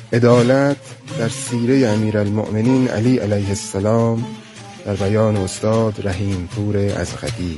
عدالت در سیره امیرالمؤمنین علی علیه السلام در بیان استاد رحیم پور ازغدی.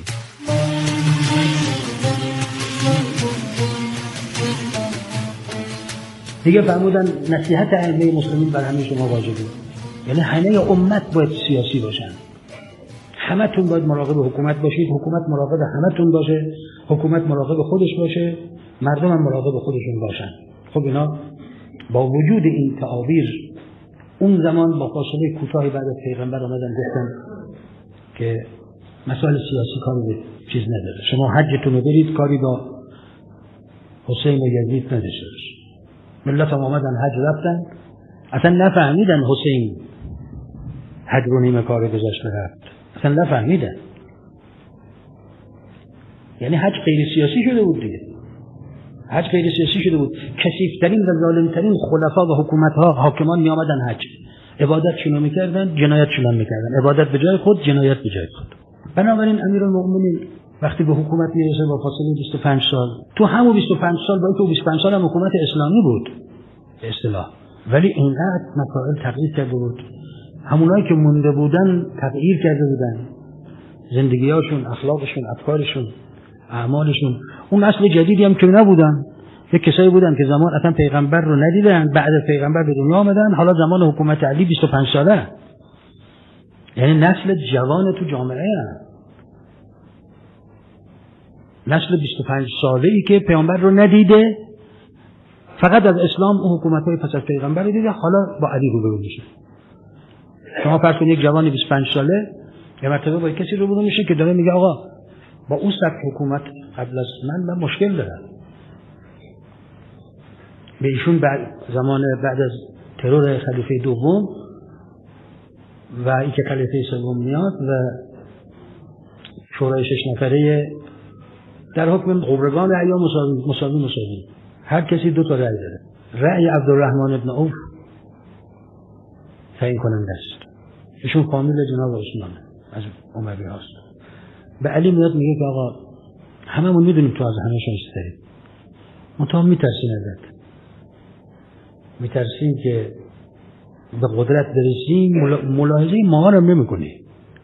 دیگه فرمودن نصیحت ائمه مسلمین بر همه شما واجبه، یعنی همه امت باید سیاسی باشن، همتون باید مراقب حکومت باشید، حکومت مراقب همتون باشه، حکومت مراقب خودش باشه، مردم هم مراقب خودشون باشن. خب اینا با وجود این تعابیر اون زمان با فاصله کوتاهی بعد از پیغمبر آمدن گفتن که مسائل سیاسی کاری به چیز نداره، شما حجتون رو برید، کاری با حسین و یزید نداشته باشید. ملت هم آمدن حج رفتن، اصلا نفهمیدن حسین حج رو نیمه کار گذاشته رفت، اصلا نفهمیدن. یعنی حج غیر سیاسی شده بود دیگه، حج غیر سیاسی شده بود. کثیف‌ترین و ظالم‌ترین خلفا و حکومت‌ها حاکمان می آمدن حج، عبادتشون رو می‌کردن، جنایتشون هم می‌کردن، عبادت به جای خود، جنایت به جای خود. بنابراین امیرالمؤمنین وقتی به حکومت میرسه با فاصله 25 سال، تو همون 25 سال با اینکه 25 سال هم حکومت اسلامی بود به اصطلاح، ولی اینقدر مسائل تغییر کرده بود، همونایی که مونده بودن تغییر کرده بودن، زندگی‌هاشون، اخلاقشون، افکارشون، اعمالشون. اون نسل جدیدی هم که نبودن، یک کسایی بودن که زمان اصلا پیغمبر رو ندیدن، بعد از پیغمبر به دنیا آمدن، حالا زمان حکومت علی 25 ساله، یعنی نسل جوان تو جامعه هم. نسل 25 ساله‌ای که پیغمبر رو ندیده، فقط از اسلام اون حکومت‌های پس از پیغمبر رو دیده، حالا با علی روبرو میشه. شما فرض کنید یک جوانی 25 ساله یه مرتبه با کسی روبرو میشه که داره میگه آقا با اون سبک حکومت قبل از من مشکل دارم. به ایشون بعد از ترور خلیفه دوم و اینکه خلیفه سوم میاد و شورای 6 نفره در حکم قبرگان رأی مساوی هر کسی 2 تا رأی داره. رأی عبدالرحمن ابن عوف تعیین کننده است، ایشون فامیل جناب عثمان از اموی هست. به علی میاد میگه که آقا هممون میدونیم تو از همه شایسته‌ای، منتها میترسیم ازت، میترسیم که به قدرت برسیم، ملاحظه ما رو نمی‌کنی،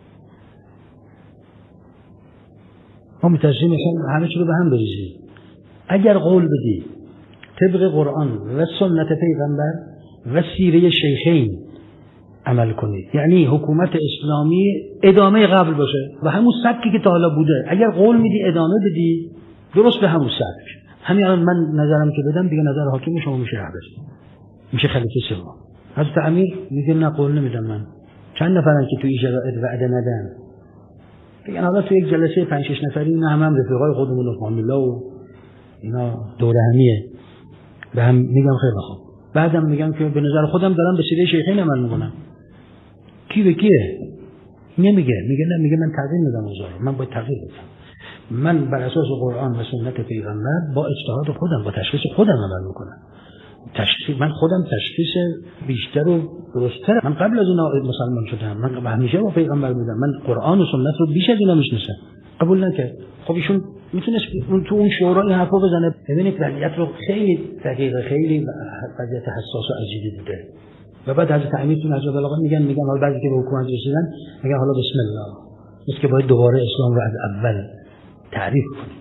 ما میترسیم مثلا همه چی رو به هم بریزیم. اگر قول بدی طبق قرآن و سنت پیغمبر و سیره شیخین عمل کنی، یعنی حکومت اسلامی ادامه قبل باشه و همون سبکی که تا حالا بوده، اگر قول میدی ادامه بدی درست به همون سبک، همین الان من نظرم که بدم دیگه نظر حاکم شما میشه رهبری، میشه خلیفه سوم. حضرت امیر میگه نه قول نمیدم، من چند نفرن که تو این شرایط وعده ندن، دیگه حالا تو یک جلسه 5-6 نفری اینا هم رفیقای خودمون و فامیلا و اینا دوره همیه، به هم میگم خیلی خوب، بعدم میگم که به نظر خودم دارم به سیره شیخین عمل میکنم. کی به کیه؟ میگه نه، میگه من تغییر میدم اوضاع، من باید تغییر بدم، من بر اساس قرآن و سنت پیغمبر با اجتهاد خودم، با تشخیص خودم عمل میکنم. من خودم تشخیص بیشتر و درست‌تر، من قبل از اینا مسلمان شدم، من همیشه با پیغمبر بودم، من قرآن و سنت رو بیش از اینا میشناسم. قبول نکرد. خب ایشون میتونست تو اون شورا این حرفو بزنه. ببینید وضعیت رو خیلی دقیق، خیلی وضعیت حساس و عجیبی بوده. و بعد حضرت امیر تو نجف البلاغه میگن حالا بعضی که به حکومت رسیدن میگن حالا بسم الله، است که باید دوباره اسلام رو از اول تعریف کنیم.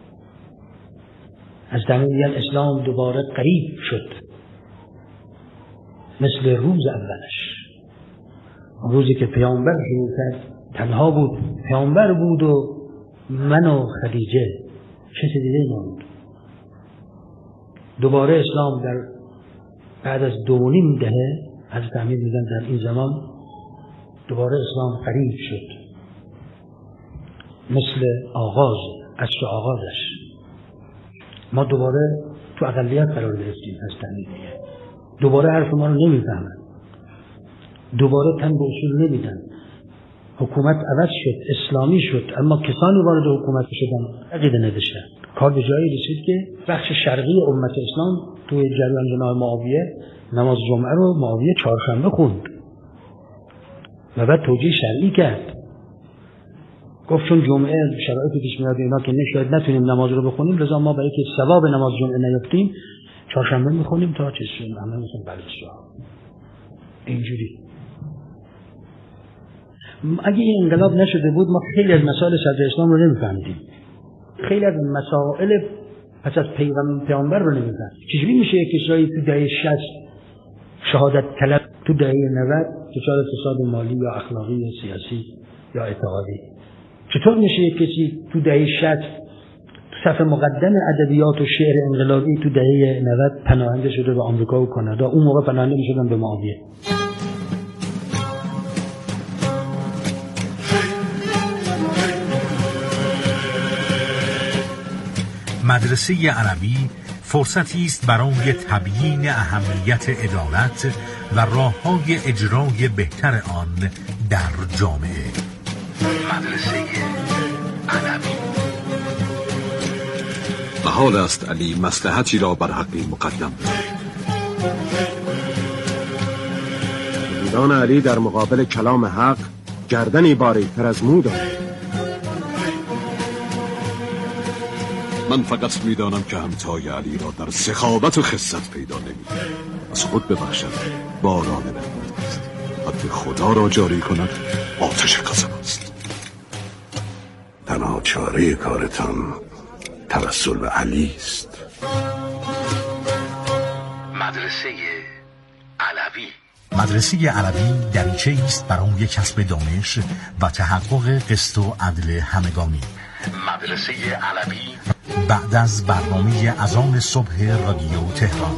از میگن اسلام دوباره قریب شد مثل روز اولش، روزی که پیامبر شروع کرد تنها بود، پیامبر بود و من و خدیجه، چه دیگه نبود. دوباره اسلام در بعد از 2.5 دهه از تعمیر میگن در این زمان دوباره اسلام قریب شد مثل آغاز، عصر آغازش. ما دوباره تو اقلیت قرار گرفتیم از تعمیر، دوباره حرف ما رو نمیفهمن، دوباره تن به اصول نمیدن. حکومت عوض شد، اسلامی شد، اما کسانی وارد حکومت شدن عقیده نداشتن. کار به جایی رسید که بخش شرقی امت اسلام توی جریان جناب معاویه نماز جمعه رو معاویه 4 خوند و بعد توجیه شرعی کرد. گفت چون جمعه شرایطی پیش میاد اینا که شاید نتونیم نماز رو بخونیم، لذا ما برای که ثواب نماز جمعه نیافتیم چهارشنبه میخونیم تا چیز شد، همه میخونیم بلوچ‌ها اینجوری. اگه این انقلاب نشده بود ما خیلی از مسائل صدر اسلام رو نمیفهمیدیم، خیلی از مسائل پس از پیغمبر رو نمیفهمیم. چجوری میشه یک کشوری تو دهه 60 شهادت طلب تو دهه 90 دچار فساد مالی یا اخلاقی یا سیاسی یا اعتقادی؟ چطور میشه یک کسی تو دهه 60 تو صف مقدم ادبیات و شعر انقلابی تو دهه 90 پناهنده شده به آمریکا و کانادا؟ اون موقع پناهنده میشدن به معاویه. مدرسه عربی فرصتی است برای تبیین اهمیت عدالت و راه‌های اجرای بهتر آن در جامعه. مدرسه عربی. محال است علی مصلحتی را بر حقی مقدم مریدان علی در مقابل کلام حق گردنی باریک‌تر از مو دارند. من فقط میدانم که همتای علی را در سخاوت و خست پیدا نمی، از خود ببخشد باران رحمت است، حتی خدا را جاری کند آتش غضب است. تنها چاره کارتان توسل به علی است. مدرسه علوی. مدرسه علوی دریچه است برای کسب دانش و تحقق قسط و عدل همگانی. مدرسه علوی بعد از برنامه اذان صبح رادیو تهران.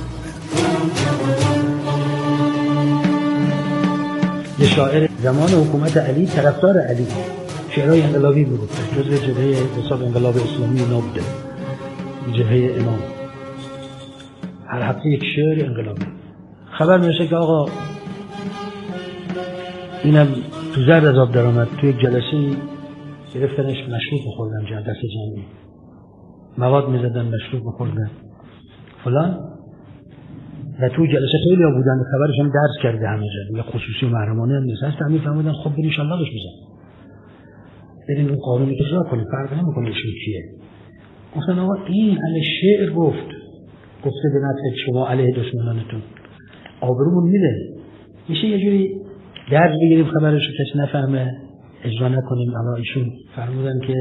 یه شاعر زمان حکومت علی طرفدار علی، شعرهای انقلابی بود، جزء جبهه حساب انقلاب اسلامی نبوده، جبهه امام. هر هفته یک شعر انقلابی. خبر میشه که آقا اینم تو زرد از آب در آمد، تو یک جلسه گرفتنش مشروب بخوردن، دست جمعی مواد میزدن، مشروب بخوردن فلان، و تو جلسه خیلی ها بودن، خبرش هم درس کرده همه جا، یا خصوصی و محرمانه هم نشستن، همین فهمیدن خب برین انشالله بهش بزن، برین اون قانونی اجرا کنید، فرق نمیکنه ایشون کیه. گفتن آقا این علی شعر گفته به نفع شما علیه دشمنانتون، آبرومون میره، میشه یه جوری درس بگیریم خبرش رو کسی نفهمه اجرا نکنیم. اما ایشون فرمودن که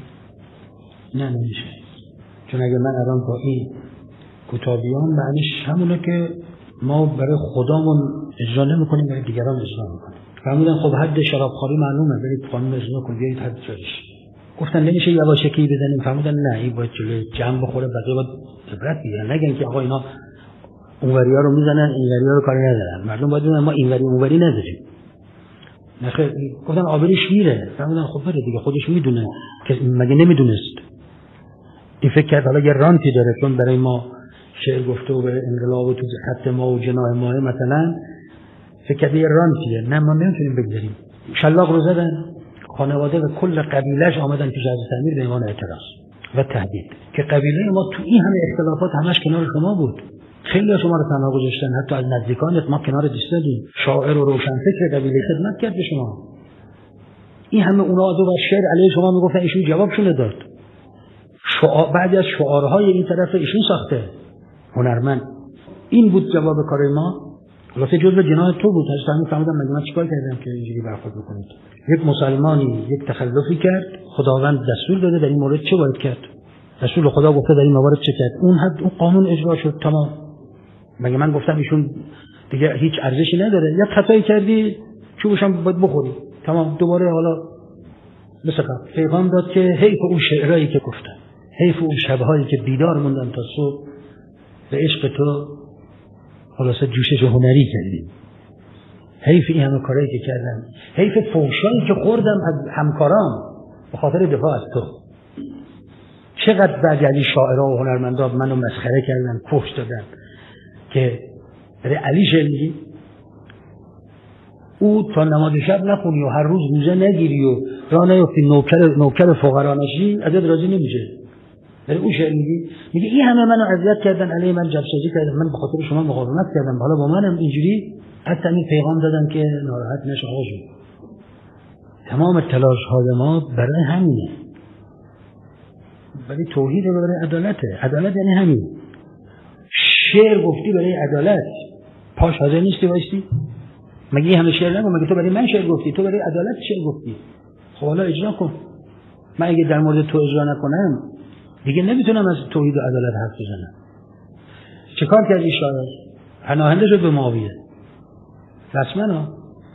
نه نمیشه، چون اگه من الان با این کتابیان معنیش همونه که ما برای خدامون اجرا نمیکنیم، برای دیگران اجرا میکنیم. فرمودن خب حد شرابخوری معلومه، برید قانون اجرا کنید، بیایید حد جاریش. گفتن نمیشه یواشکی بزنیم؟ فرمودن نه، این باید جلوی جمع بخوره، بقیه باید عبرت بگیرن، نگن که آقا اینا اونوریا رو میزنن اینوریا رو کاری ندارن، مردم باید بدونن ما اینوری اونوری نداریم. نخیر، گفتن آبروش میره. فرمودن خب بره دیگه، خودش میدونه که مگه نمیدونست؟ این فکر کرد حالا یه رانتی داره، چون برای ما شعر گفته و به انقلاب و تو خط ما و جناح ما مثلا فکر کرد یه رانتیه. نه، ما نمیتونیم بگذاریم. شلاق رو زدن، خانواده و کل قبیلهش آمدن پیش حضرت امیر به عنوان اعتراض و تهدید که قبیله ما تو این همه اختلافات همش کنار شما بود، خیلی شما رو تنها گذاشتن، حتی از نزدیکانت ما کنار ایستادیم، شاعر و روشنفکر قبیله خدمت کرد به شما. این همه اونا دو و شعر علیه شما میگفتن، ایشون جوابشون داد. بعضی از شعارهای این طرف ایشون ساخته، هنرمند. این بود جواب کار ما. خلاصه جزء جناح تو بود. حضرت امیر فرمودن مگه من چیکار کردم که اینجوری برخورد بکنید؟ یک مسلمانی یک تخلفی کرد، خداوند دستور داده در این مورد چه باید کرد، رسول خدا گفته در این موارد چه کرد، اون حد اون قانون اجرا شد، تمام. مگه من گفتم ایشون دیگه هیچ ارزشی نداره؟ یک خطایی کردی چوبش هم باید بخوری، تمام. دوباره حالا مثلا پیغام داد که حیف اون شعرهایی که گفتن، حیف اون شب‌هایی که بیدار موندن تا صبح به عشق تو خلاصه جوشش هنری کردیم، حیف این همه کارهایی که کردم، حیف فحشایی که خوردم از همکارام به خاطر دفاع از تو. چقدر بعد علی شاعرها و هنرمندا منو مسخره کردن، فحش دادن که برای علی شعری او تا نماز شب نخونی و هر روز روزه نگیری و راه نیفتی، نوکر فقرا نشی، ازت راضی نمیشه. برای او شعر میگی این همه منو اذیت کردن، علی من جبسازی کردن، من به خاطر شما مقاومت کردم، حالا با منم اینجوری. حتی این پیغام دادن که ناراحت نشه آقا جون، تمام تلاش های ما برای همینه، برای توحید و برای عدالته. عدالت یعنی همین. شعر گفتی برای عدالت، پاش حاضر نیستی وایستی؟ مگه همه شعر نگو؟ مگه تو برای من شعر گفتی؟ تو برای عدالت شعر گفتی. خب حالا اجرا کن. من اگه در مورد تو اجرا نکنم دیگه نمیتونم از توحید و عدالت حرف بزنم. چه کار کردی شاعر؟ پناهنده شد به معاویه رسما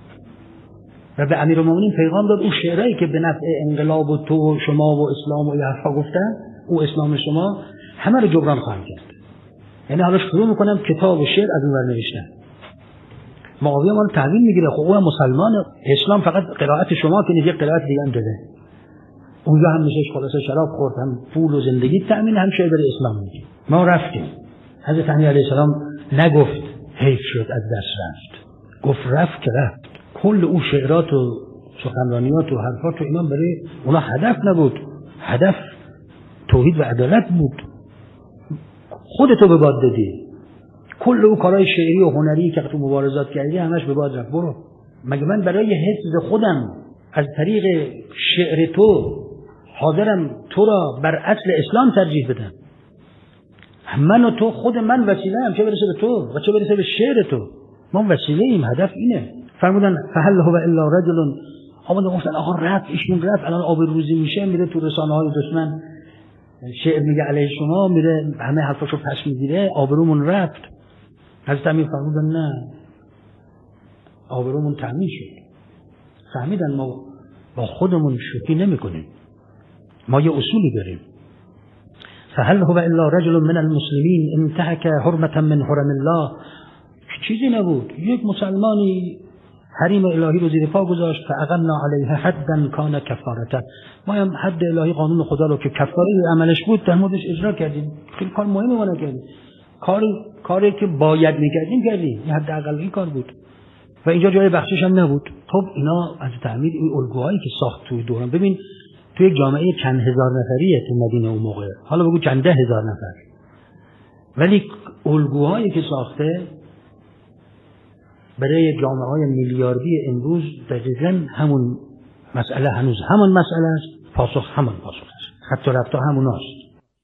و به امیرالمومنین پیغام داد اون شعرهایی که به نفع انقلاب و تو و شما و اسلام و حرفا گفتن، او اسلام شما همه رو جبران خواهم کرد. یعنی حالا شروع میکنم کتاب و شعر از اون ور نوشتن. معاویه ما رو تحویل میگیره. خب او مسلمان، اسلام فقط قرائت شما که نیست، قرائت دیگه هم داده. اونجا هم نشست خلاصه شراب خورد، هم پول و زندگی تأمین، هم شعر برای اسلام میگه. ما رفتیم. حضرت امیر علیه السلام نگفت حیف شد از دست رفت، گفت رفت که رفت. کل او شعرات و سخنرانیات و حرفات و اینا برای اونا هدف نبود، هدف توحید و عدالت بود. خودتو به باد دادی. کل او کارهای شعری و هنری که تو مبارزات کردی همش به باد رفت. برو. مگه من برای حفظ خودم از طریق شعر تو حاضرم تو را بر اصل اسلام ترجیح بدم؟ من و تو، خود من وسیله هم، چه برسه به تو و چه برسه به شعر تو. ما وسیله ایم، هدف اینه. فرمودن فهل هو الا رجل، آمدن گفتن آقا رفت، ایشون رفت، الان آبروریزی میشه، میره تو رسانه های دشمن شعر میگه علیه شما، میره همه حرفاشو پس میگیره، آبرومون رفت. حضرت امیر فرمودن نه، آبرومون تامین شد. فهمیدن ما با خودمون شوخی نمیکنیم، ما یه اصولی داریم. فهل هو الا رجل من المسلمین انتهک حرمة من حرم الله. چیزی نبود، یک مسلمانی حریم الهی رو زیر پا گذاشت، فاقمنا علیه حدا کان کفارته. ما هم حد الهی، قانون خدا رو که کفاره عملش بود در موردش اجرا کردیم. خیلی کار مهمی ما نکردیم، کاری که باید میکردیم کردیم، این حد اقلی کار بود و اینجا جای بخشش هم نبود. خب اینا از تعمیر این الگوهایی که ساخت توی دوران، ببین توی جامعه چند هزار نفریه تو مدینه اون موقع، حالا بگو چند ده هزار نفر، ولی الگوهایی که ساخته برای جامعه‌های میلیاردی امروز دقیقاً همون مسئله، هنوز همون مسئله است، پاسخ همون پاسخ است، خط و رفتا هموناست.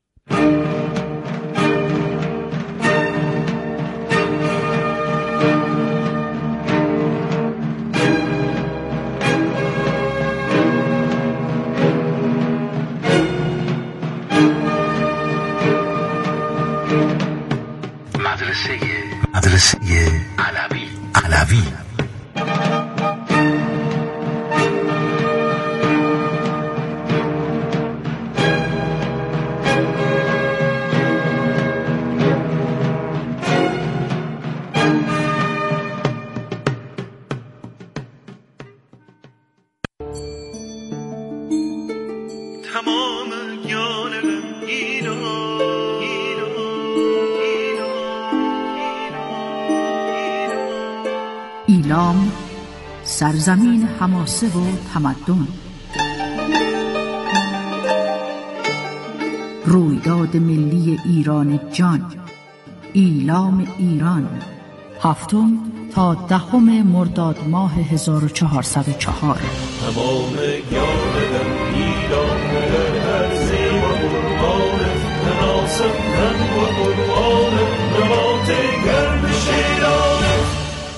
مدرسه علوی. تمام ایلام، سرزمین حماسه و تمدن. رویداد ملی ایران جان، ایلام ایران، 7 تا 10 مرداد ماه 1404. تمام گردم ایران در زیر قربانت، مناسب تن و قربانت، نمات گرد شیرانت.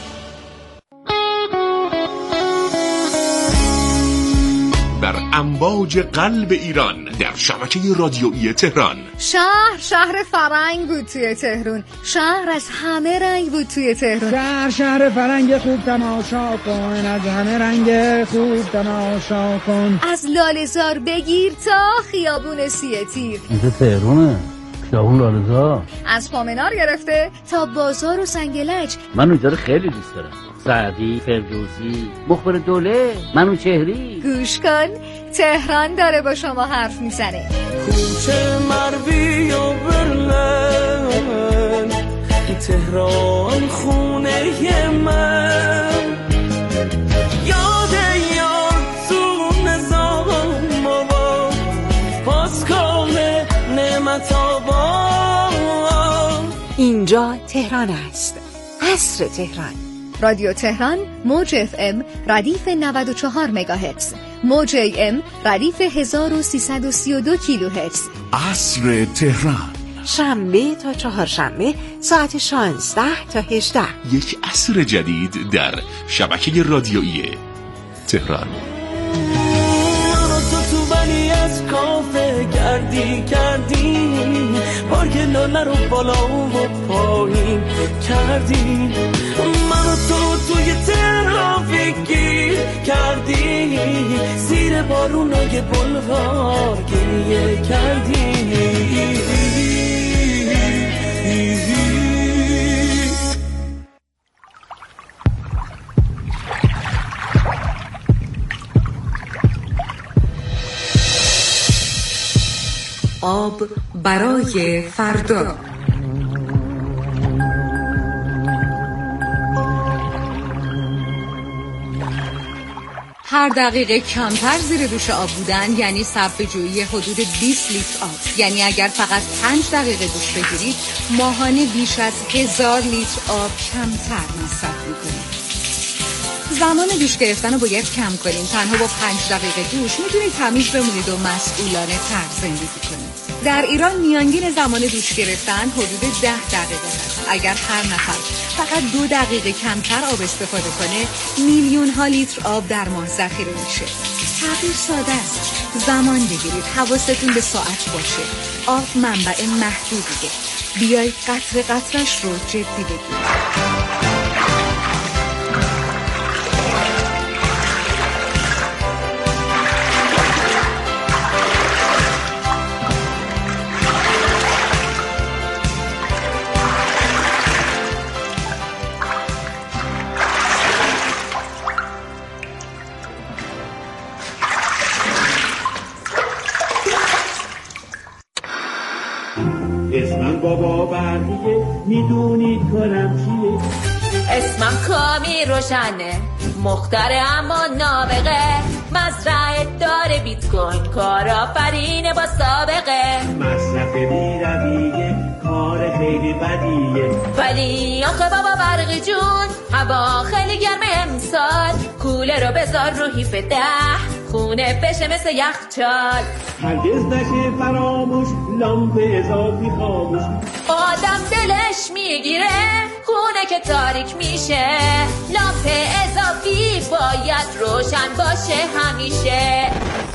در امواج قلب ایران، در شبکه رادیویی تهران. شهر فرنگ بود توی تهران، شهر از همه رنگ بود توی تهران. شهر فرنگ خوب تماشا کن، از همه رنگ خوب تماشا کن. از لاله‌زار بگیر تا خیابون سیه تیر. اینجا تهرانه، خیابون لاله‌زار. از پامنار گرفته تا بازار و سنگلج. من اونجا رو خیلی دوست دارم. سعدی، فردوسی، مخبر دوله، منوچهری. گوش کن، تهران داره با شما حرف میزنه. کوچه مروی و برلن، تهران خونه من. یاد تو نظام آباد، پاسکال نعمت آباد. اینجا تهران است، عصر تهران. رادیو تهران، موج FM ردیف 94 مگاهرتز، موج AM ردیف 1332 کیلوهرتز. عصر تهران، شنبه تا چهارشنبه ساعت 16 تا 18. یک عصر جدید در شبکه رادیویی تهران. تو بلی از کافه کردی پارک لاله رو بالا و پایین کردی، منو تو توی ترافیک گیر کردی، زیر بارونای بلوار گریه کردی. آب برای فردا. هر دقیقه کمتر زیر دوش آب بودن یعنی صرفه‌جویی حدود 20 لیتر آب. یعنی اگر فقط 5 دقیقه دوش بگیرید ماهانه بیش از 1000 لیتر آب کمتر مصرف می‌کنید. زمان دوش گرفتن رو باید کم کنیم. تنها با 5 دقیقه دوش میتونید تمیز بمونید و مسئولانه تر زندگی کنید. در ایران میانگین زمان دوش گرفتن حدود 10 دقیقه هست. اگر هر نفر فقط 2 دقیقه کمتر آب استفاده کنه میلیون ها لیتر آب در ماه ذخیره میشه. تغییر ساده است. زمان بگیرید، حواستون به ساعت باشه. آب منبع محدودیه. بیایید قطره قطرش رو جدی بگیرید. اسمم بابا برقیه، میدونید کارم چیه؟ اسمم کامی روشنه، مختره اما نابغه، مزرعه داره بیت کوین، کارآفرینه با سابقه، مصرف بی‌رویه، کار خیلی بدیه، ولی آخه بابا برقی جون هوا خیلی گرمه امسال، کوله رو بذار رو هیف 10 خونه بشه مثل یخچال، هرگز نشه فراموش لامپ اضافی خاموش، آدم دلش میگیره خونه که تاریک میشه، لامپ اضافی باید روشن باشه همیشه.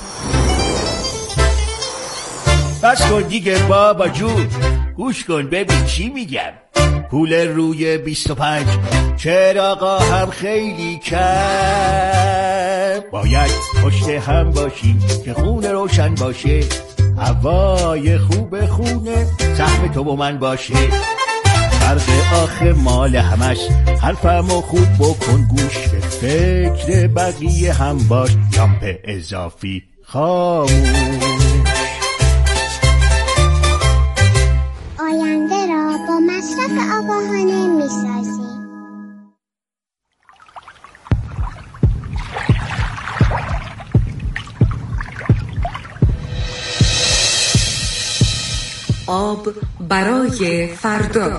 بس کن دیگه بابا جون، گوش کن ببین چی میگم. کولر روی 25 چراغا هم خیلی کم، باید پشت هم باشی که خونه روشن باشه، هوای خوب خونه سهم تو و من باشه. فرق آخه مال همش، حرفمو خوب بکن گوش، به فکر بقیه هم باش، لامپ اضافی خاموش. آینده را با مصرف آگاهانه می‌سازیم. آب برای فردا.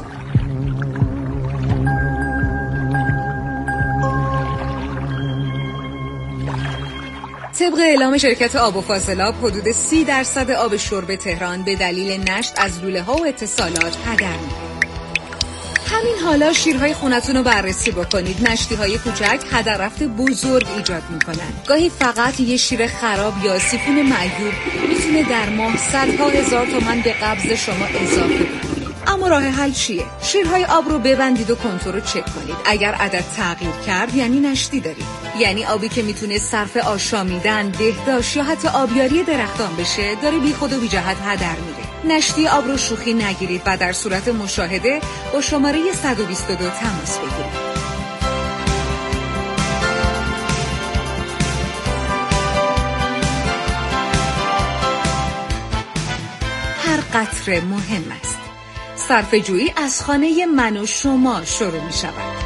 طبق اعلام شرکت آب و فاضلاب حدود 30% آب شرب تهران به دلیل نشت از لوله‌ها و اتصالات هدر میره. همین حالا شیرهای خونتون رو بررسی بکنید. نشتی‌های کوچک هدر رفت بزرگ ایجاد میکنن. گاهی فقط یه شیر خراب یا سیفون معیوب میتونه در ماه صدها هزار تومان به قبض شما اضافه بکنه. اما راه حل چیه؟ شیرهای آب رو ببندید و کنتور رو چک کنید. اگر عدد تغییر کرد یعنی نشتی دارید. یعنی آبی که میتونه صرف آشامیدن، بهداشت یا حتی آبیاری درختان بشه داره بی خود و بی جهت هدر میره. نشتی آب رو شوخی نگیرید و در صورت مشاهده با شماره 122 تماس بگیرید. هر قطره مهم است. صرفه‌جویی از خانه من و شما شروع می شود.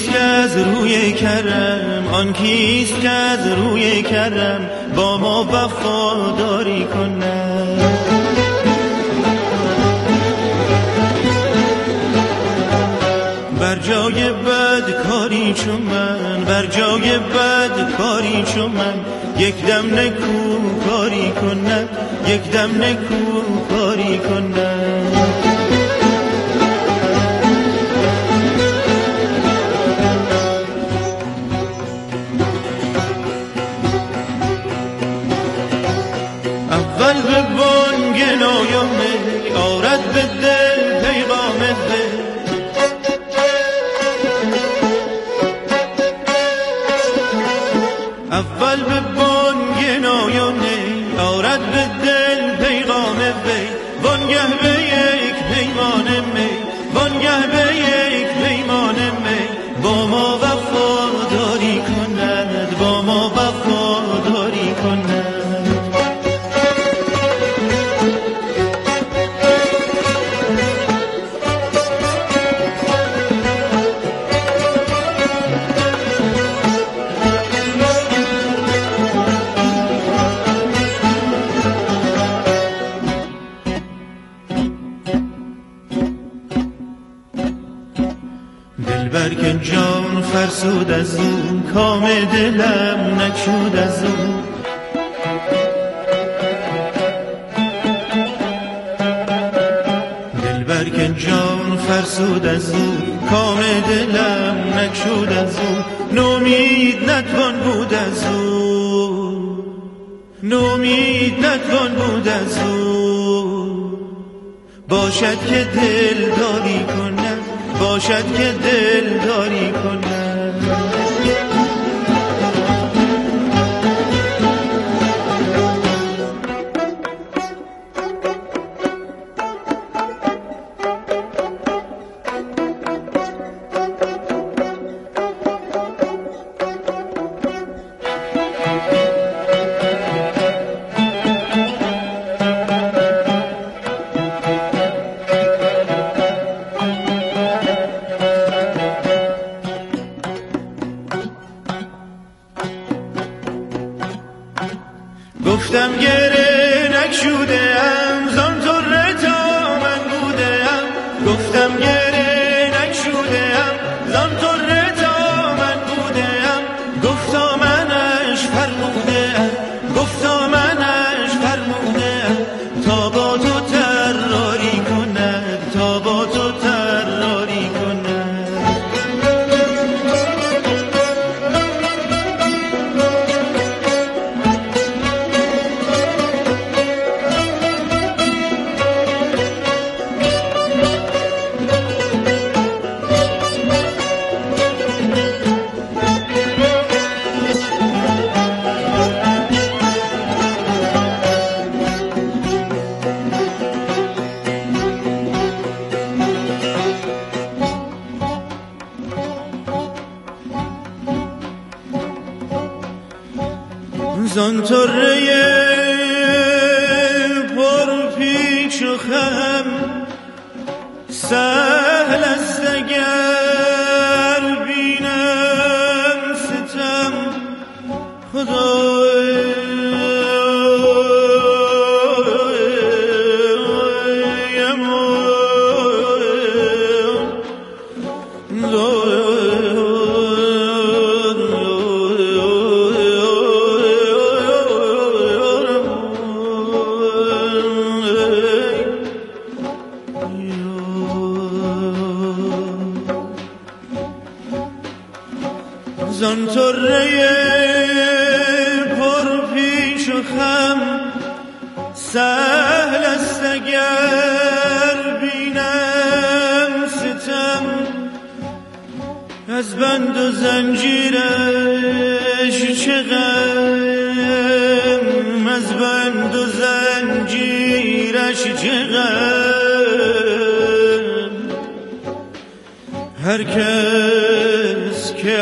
کیست که از روی کرم، آن کیست که از روی کرم با ما وفاداری کند. بر جای بد کاری چون من، بر جای بد کاری چون من، یک دم نکو کاری کند، یک دم نکو کاری کند. اول به بانگ نایمه آرد به دل پیغام دل، اول به بانگ نایمه آرد به دل پیغام وی، وانگه به یک پیمان می، وانگه به یک پیمان می، با ما وفاداری کند، با ما وفاداری کند. دلبر که جان فرسود از اون، کام دلم نکشود از اون. دلبر که جان فرسود از اون، کام دلم نکشود از اون. نومید نتوان بود از اون، نومید نتوان بود از اون. باشد که دل داری کند، باشد که دل داری کند. گفتم گره نکشوده ام، زان طره تا من بوده ام. گفتم گره نکشوده ام، زان طره تا من بوده ام. گفتا منش فرموده ام، گفتا منش فرموده ام. تا با تو تراری کند، تا با تو تراری کند. زان طره پر پیچ و خم، سهل است اگر بینم ستم. خدای زان طره پر پیش و خم، سهل است اگر بینم ستم. از بند و زنجیرش چه غم، از بند و زنجیرش چه غم. هر کس که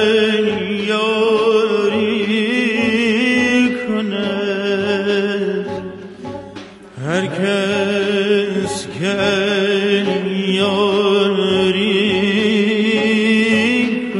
یاری کند، هر کس که یاری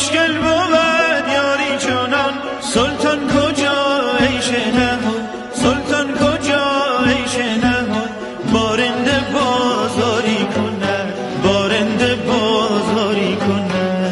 خوشگل بود یاری چنان سلطان کجا عیش نهان سلطان کجا عیش نهان بارنده بازاری کند بارنده بازاری کند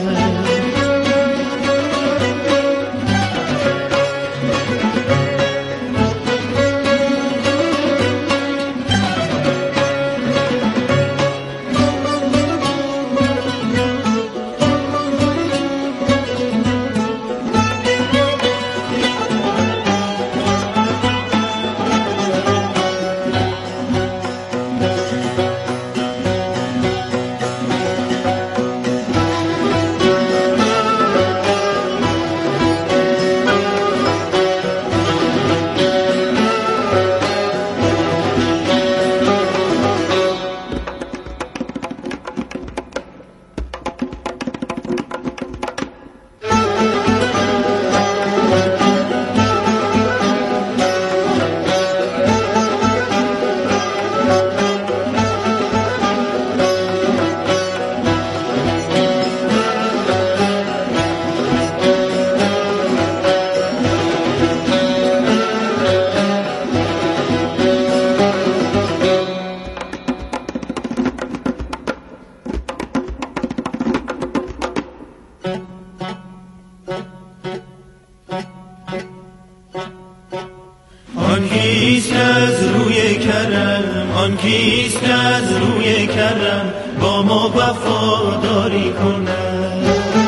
آن کیست از روی کرم آن کیست از روی کرم با ما وفاداری کند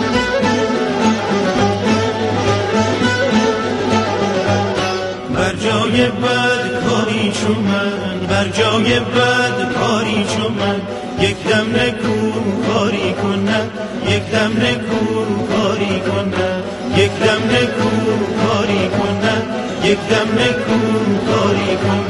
بر جای بد کاری چو من بر جای بد کاری چو من یک دم نکو کاری کند یک دم نکو کاری کند یک دم نکو کاری کند یک دم نکو کاری کند